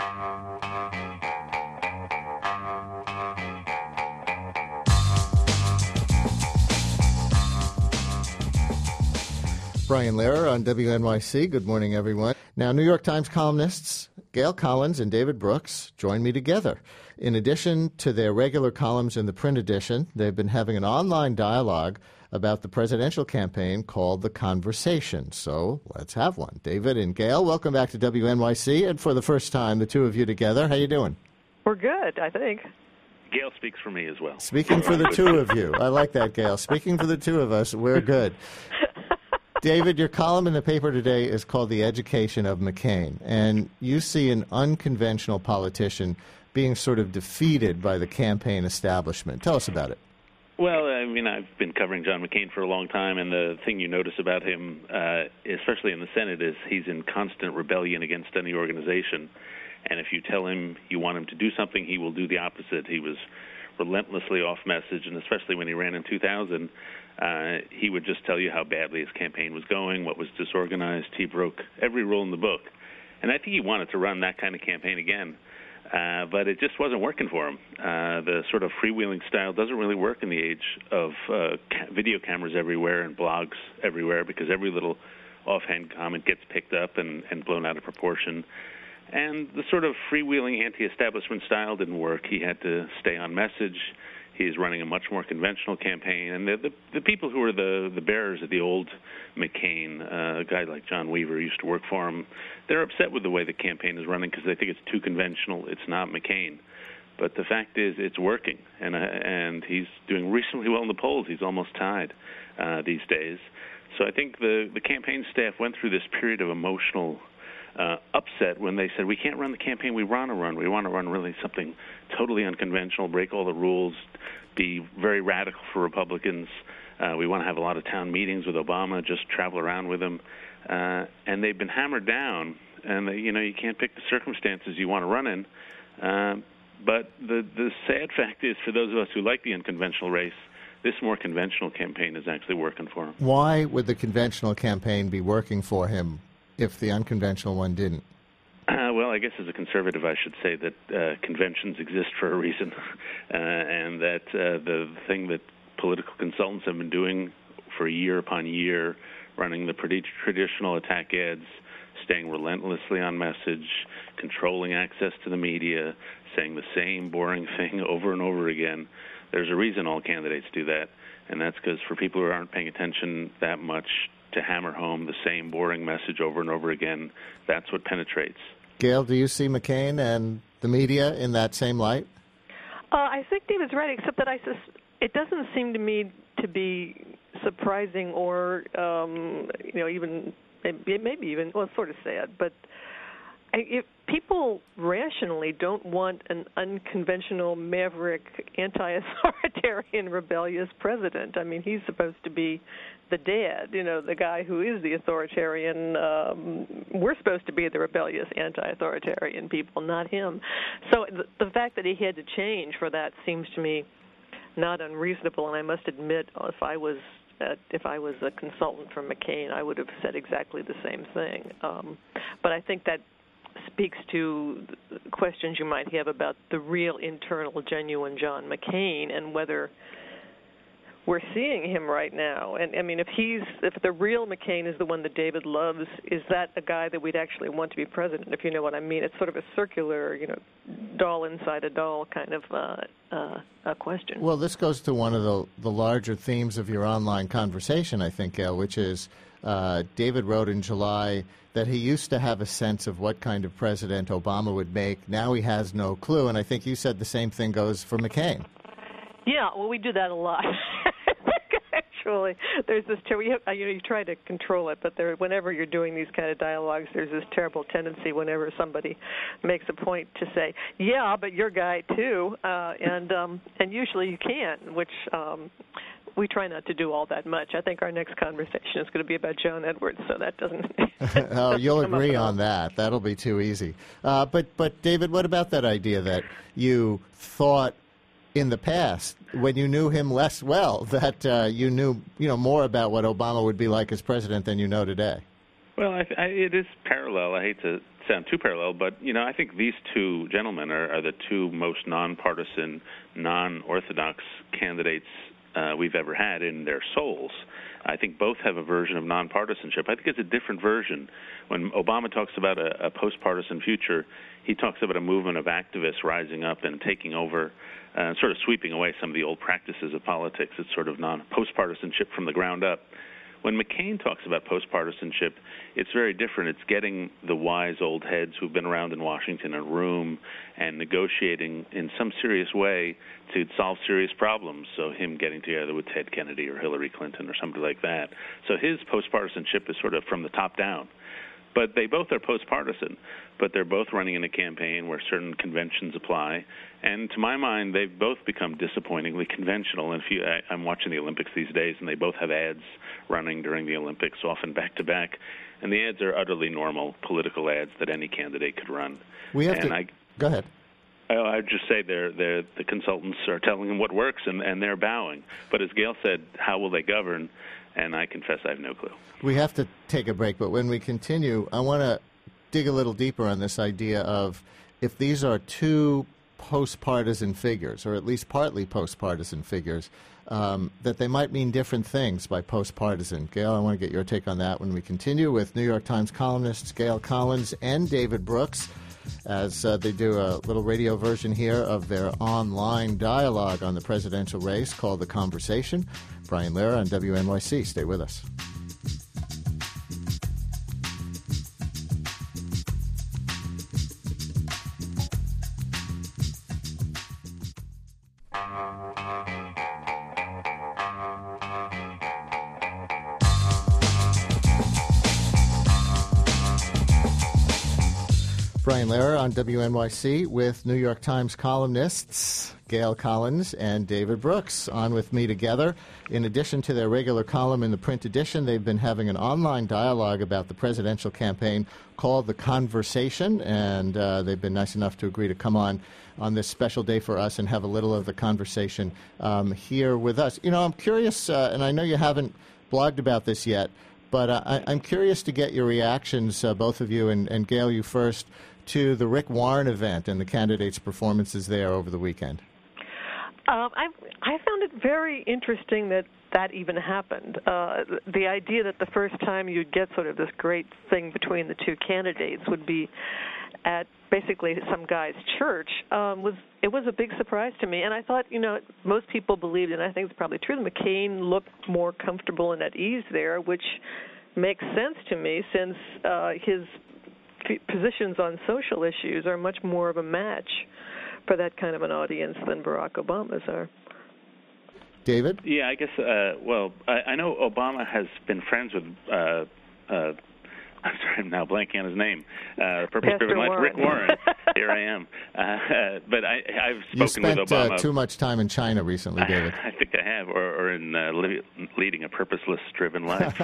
Brian Lehrer on WNYC. Good morning, everyone. Now, New York Times columnists Gail Collins and David Brooks join me together. In addition to their regular columns in the print edition, they've been having an online dialogue about the presidential campaign called The Conversation. So let's have one. David and Gail, welcome back to WNYC. And for the first time, the two of you together. How you doing? We're good, I think. Gail speaks for me as well. Speaking for the two of you. I like that, Gail. Speaking for the two of us, we're good. David, your column in the paper today is called The Education of McCain, and you see an unconventional politician being sort of defeated by the campaign establishment. Tell us about it. Well, I mean, I've been covering John McCain for a long time, and the thing you notice about him, especially in the Senate, is he's in constant rebellion against any organization. And if you tell him you want him to do something, he will do the opposite. He was relentlessly off message, and especially when he ran in 2000, he would just tell you how badly his campaign was going, what was disorganized. He broke every rule in the book. And I think he wanted to run that kind of campaign again, but it just wasn't working for him. The sort of freewheeling style doesn't really work in the age of video cameras everywhere and blogs everywhere, because every little offhand comment gets picked up and blown out of proportion. And the sort of freewheeling anti-establishment style didn't work. He had to stay on message. He's running a much more conventional campaign. And the people who were the bearers of the old McCain, a guy like John Weaver used to work for him, they're upset with the way the campaign is running because they think it's too conventional. It's not McCain. But the fact is it's working. And he's doing reasonably well in the polls. He's almost tied these days. So I think the campaign staff went through this period of emotional upset when they said, we can't run the campaign we want to run. We want to run really something totally unconventional, break all the rules, be very radical for Republicans. We want to have a lot of town meetings with Obama, just travel around with him. And they've been hammered down, and you can't pick the circumstances you want to run in. But the sad fact is, for those of us who like the unconventional race, this more conventional campaign is actually working for him. Why would the conventional campaign be working for him if the unconventional one didn't? Well, I guess as a conservative, I should say that conventions exist for a reason, and that the thing that political consultants have been doing for year upon year, running the pretty traditional attack ads, staying relentlessly on message, controlling access to the media, saying the same boring thing over and over again. There's a reason all candidates do that, and that's because for people who aren't paying attention that much, to hammer home the same boring message over and over again, that's what penetrates. Gail, do you see McCain and the media in that same light? I think David's right, except that it doesn't seem to me to be surprising or, even maybe even, well, it's sort of sad, but if people rationally don't want an unconventional, maverick, anti-authoritarian, rebellious president. I mean, he's supposed to be the dad, the guy who is the authoritarian. We're supposed to be the rebellious, anti-authoritarian people, not him. So the fact that he had to change for that seems to me not unreasonable, and I must admit, if I was a consultant for McCain, I would have said exactly the same thing. But I think that speaks to questions you might have about the real internal, genuine John McCain and whether we're seeing him right now. And I mean, if the real McCain is the one that David loves, is that a guy that we'd actually want to be president, if you know what I mean? It's sort of a circular, doll inside a doll kind of a question. Well, this goes to one of the larger themes of your online conversation, I think, Gail, which is David wrote in July that he used to have a sense of what kind of president Obama would make. Now he has no clue, and I think you said the same thing goes for McCain. Yeah, well, we do that a lot. Actually, there's this you try to control it, but whenever you're doing these kind of dialogues, there's this terrible tendency whenever somebody makes a point to say, "Yeah, but your guy too," and usually you can, which we try not to do all that much. I think our next conversation is going to be about Joan Edwards, so that doesn't. Oh, you'll agree on that. That'll be too easy. But David, what about that idea that you thought in the past, when you knew him less well, that you knew more about what Obama would be like as president than you know today? Well, it is parallel. I hate to sound too parallel, but, I think these two gentlemen are the two most nonpartisan, non-orthodox candidates we've ever had in their souls. I think both have a version of nonpartisanship. I think it's a different version. When Obama talks about a post-partisan future, he talks about a movement of activists rising up and taking over, sort of sweeping away some of the old practices of politics. It's sort of post-partisanship from the ground up. When McCain talks about post-partisanship, it's very different. It's getting the wise old heads who've been around in Washington in a room and negotiating in some serious way to solve serious problems. So him getting together with Ted Kennedy or Hillary Clinton or somebody like that. So his post-partisanship is sort of from the top down. But they both are post-partisan, but they're both running in a campaign where certain conventions apply. And to my mind, they've both become disappointingly conventional. And I'm watching the Olympics these days, and they both have ads running during the Olympics, often back-to-back. And the ads are utterly normal political ads that any candidate could run. Go ahead. I'd just say the consultants are telling them what works, and they're bowing. But as Gail said, how will they govern? And I confess I have no clue. We have to take a break, but when we continue, I want to dig a little deeper on this idea of if these are two post-partisan figures, or at least partly post-partisan figures, that they might mean different things by post-partisan. Gail, I want to get your take on that when we continue with New York Times columnists Gail Collins and David Brooks, as they do a little radio version here of their online dialogue on the presidential race called The Conversation. Brian Lehrer on WNYC. Stay with us. Brian Lehrer on WNYC with New York Times columnists Gail Collins and David Brooks on with me together. In addition to their regular column in the print edition, they've been having an online dialogue about the presidential campaign called The Conversation, and they've been nice enough to agree to come on this special day for us and have a little of the conversation here with us. I'm curious, and I know you haven't blogged about this yet, but I'm curious to get your reactions, both of you, and Gail, you first, to the Rick Warren event and the candidates' performances there over the weekend. I found it very interesting that even happened. The idea that the first time you'd get sort of this great thing between the two candidates would be at basically some guy's church was a big surprise to me. And I thought, most people believed, and I think it's probably true, that McCain looked more comfortable and at ease there, which makes sense to me since his positions on social issues are much more of a match for that kind of an audience than Barack Obama's are. David? Yeah, I guess, I know Obama has been friends with, I'm sorry, I'm now blanking on his name, Purpose-Driven Life, Rick Warren. Here I am. But I've spoken with Obama. You spent too much time in China recently, David. I think I have, or in leading a purposeless-driven life.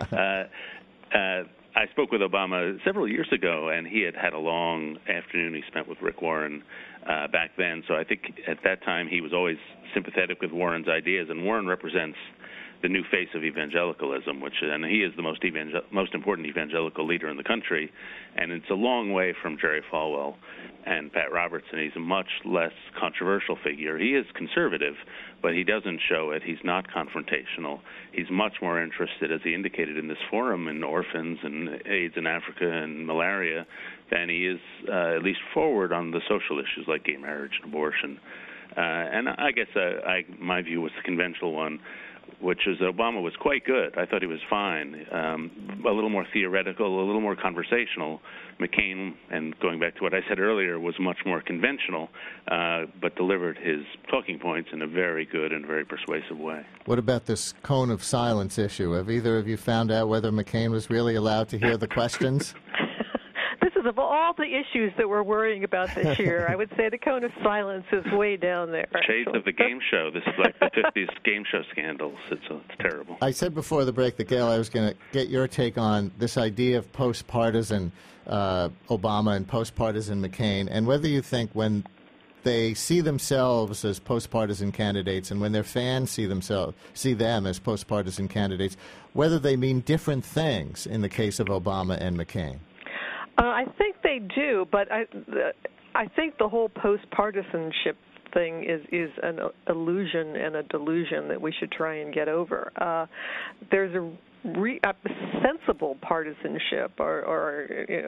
I spoke with Obama several years ago, and he had a long afternoon he spent with Rick Warren back then. So I think at that time he was always sympathetic with Warren's ideas, and Warren represents the new face of evangelicalism, and he is the most important evangelical leader in the country, and it's a long way from Jerry Falwell and Pat Robertson. He's a much less controversial figure. He is conservative, but he doesn't show it. He's not confrontational. He's much more interested, as he indicated in this forum, in orphans and AIDS in Africa and malaria than he is at least forward on the social issues like gay marriage and abortion. And I guess my view was the conventional one, which is Obama was quite good. I thought he was fine. A little more theoretical, a little more conversational. McCain, and going back to what I said earlier, was much more conventional, but delivered his talking points in a very good and very persuasive way. What about this cone of silence issue? Have either of you found out whether McCain was really allowed to hear the questions? Of all the issues that we're worrying about this year, I would say the cone of silence is way down there. Shades of the game show. This is like the 50s game show scandals. It's terrible. I said before the break that, Gail, I was going to get your take on this idea of post-partisan Obama and post-partisan McCain, and whether you think when they see themselves as post-partisan candidates and when their fans see them as post-partisan candidates, whether they mean different things in the case of Obama and McCain. I think they do, but I think the whole post-partisanship thing is an illusion and a delusion that we should try and get over. There's a sensible partisanship or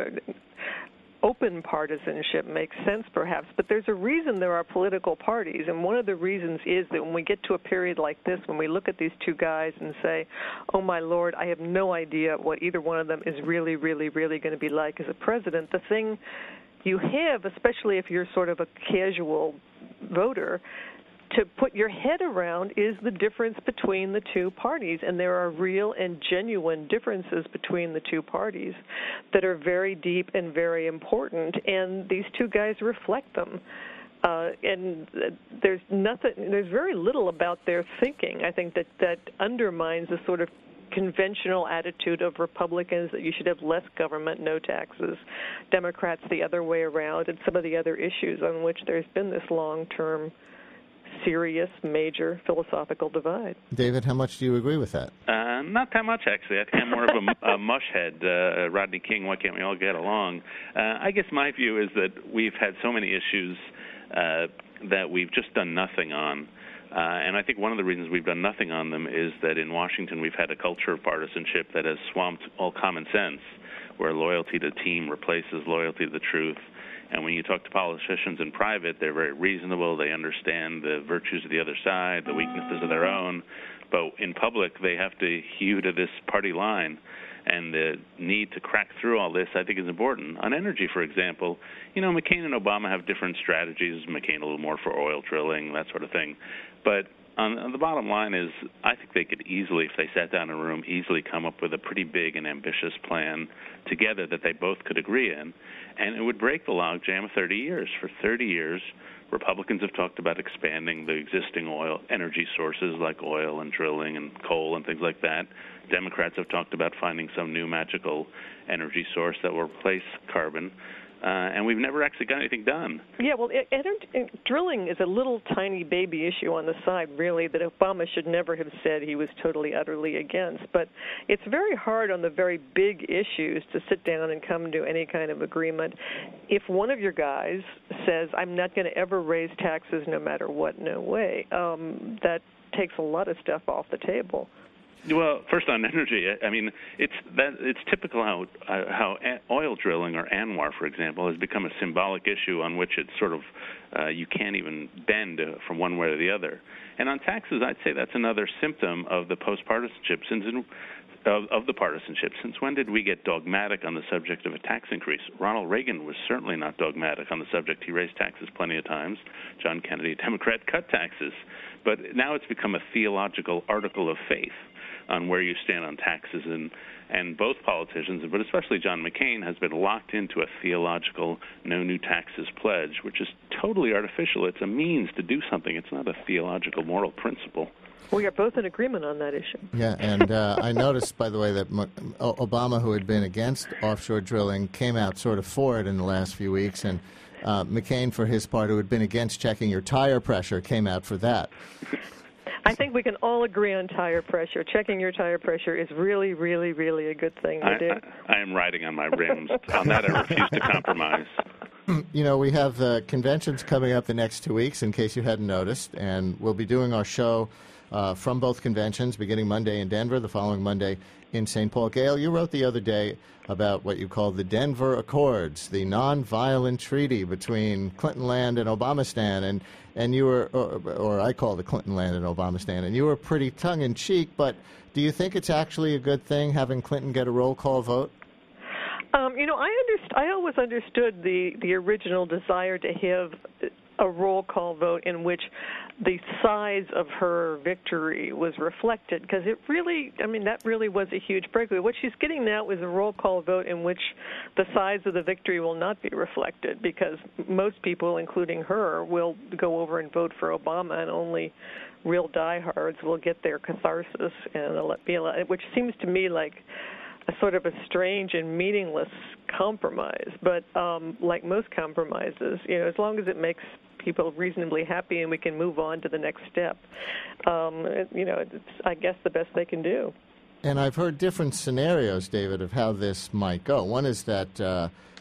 open partisanship makes sense perhaps, but there's a reason there are political parties, and one of the reasons is that when we get to a period like this, when we look at these two guys and say, oh my Lord, I have no idea what either one of them is really, really, really going to be like as a president, the thing you have, especially if you're sort of a casual voter, to put your head around is the difference between the two parties, and there are real and genuine differences between the two parties that are very deep and very important, and these two guys reflect them. And there's very little about their thinking, I think, that undermines the sort of conventional attitude of Republicans that you should have less government, no taxes, Democrats the other way around, and some of the other issues on which there's been this long-term serious, major philosophical divide. David, how much do you agree with that? Not that much, actually. I think I'm more of a mushhead. Rodney King, why can't we all get along? I guess my view is that we've had so many issues that we've just done nothing on. And I think one of the reasons we've done nothing on them is that in Washington we've had a culture of partisanship that has swamped all common sense, where loyalty to team replaces loyalty to the truth. And when you talk to politicians in private, they're very reasonable. They understand the virtues of the other side, the weaknesses of their own. But in public, they have to hew to this party line. And the need to crack through all this, I think, is important. On energy, for example, McCain and Obama have different strategies. McCain a little more for oil drilling, that sort of thing. But on the bottom line is, I think they could easily, if they sat down in a room, easily come up with a pretty big and ambitious plan together that they both could agree in. And it would break the logjam of 30 years. For 30 years, Republicans have talked about expanding the existing oil energy sources like oil and drilling and coal and things like that. Democrats have talked about finding some new magical energy source that will replace carbon. And we've never actually got anything done. Yeah, well, drilling is a little tiny baby issue on the side, really, that Obama should never have said he was totally, utterly against. But it's very hard on the very big issues to sit down and come to any kind of agreement. If one of your guys says, I'm not going to ever raise taxes no matter what, no way, that takes a lot of stuff off the table. Well, first on energy, I mean, it's typical how oil drilling, or ANWR, for example, has become a symbolic issue on which it's sort of you can't even bend from one way or the other. And on taxes, I'd say that's another symptom of the post-partisanship, of the partisanship. Since when did we get dogmatic on the subject of a tax increase? Ronald Reagan was certainly not dogmatic on the subject. He raised taxes plenty of times. John Kennedy, a Democrat, cut taxes. But now it's become a theological article of faith on where you stand on taxes, and both politicians, but especially John McCain, has been locked into a theological no new taxes pledge, which is totally artificial. It's a means to do something. It's not a theological moral principle. We are both in agreement on that issue. Yeah, and I noticed, by the way, that Obama, who had been against offshore drilling, came out sort of for it in the last few weeks, and McCain, for his part, who had been against checking your tire pressure, came out for that. I think we can all agree on tire pressure. Checking your tire pressure is really, really, really a good thing to do. I am riding on my rims. On that, I refuse to compromise. We have conventions coming up the next 2 weeks, in case you hadn't noticed, and we'll be doing our show from both conventions, beginning Monday in Denver, the following Monday in St. Paul. Gail, you wrote the other day about what you called the Denver Accords, the nonviolent treaty between Clintonland and Obamastan, and you were, or I called it Clintonland and Obamastan, and you were pretty tongue-in-cheek, but do you think it's actually a good thing having Clinton get a roll call vote? I always understood the original desire to have a roll call vote in which the size of her victory was reflected, because that really was a huge breakaway. What she's getting now is a roll call vote in which the size of the victory will not be reflected, because most people, including her, will go over and vote for Obama, and only real diehards will get their catharsis, and which seems to me like a sort of a strange and meaningless compromise. But like most compromises, as long as it makes people reasonably happy and we can move on to the next step, it's, I guess, the best they can do. And I've heard different scenarios, David, of how this might go. One is that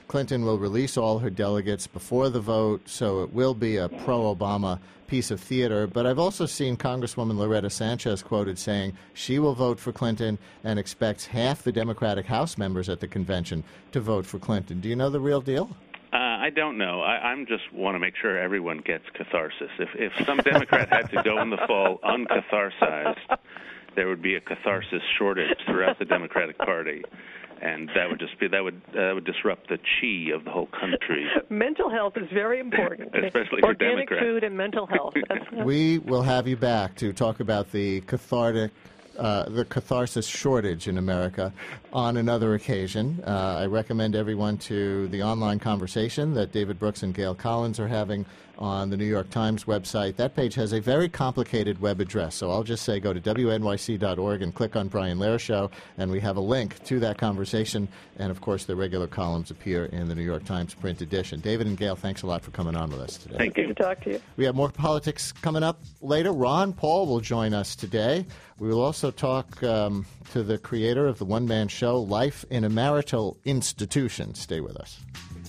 Clinton will release all her delegates before the vote, so it will be a pro-Obama piece of theater. But I've also seen Congresswoman Loretta Sanchez quoted saying she will vote for Clinton and expects half the Democratic House members at the convention to vote for Clinton. Do you know the real deal? I don't know. I'm just want to make sure everyone gets catharsis. If some Democrat had to go in the fall uncatharsized, there would be a catharsis shortage throughout the Democratic Party, and that would disrupt the chi of the whole country. Mental health is very important, especially for Democrats. Organic food and mental health. We will have you back to talk about the catharsis shortage in America on another occasion. I recommend everyone to the online conversation that David Brooks and Gail Collins are having on the New York Times website. That page has a very complicated web address, so I'll just say go to wnyc.org and click on Brian Lehrer Show, and we have a link to that conversation. And, of course, the regular columns appear in the New York Times print edition. David and Gail, thanks a lot for coming on with us today. Thank you. Good to talk to you. We have more politics coming up later. Ron Paul will join us today. We will also talk to the creator of the one-man show, Life in a Marital Institution. Stay with us.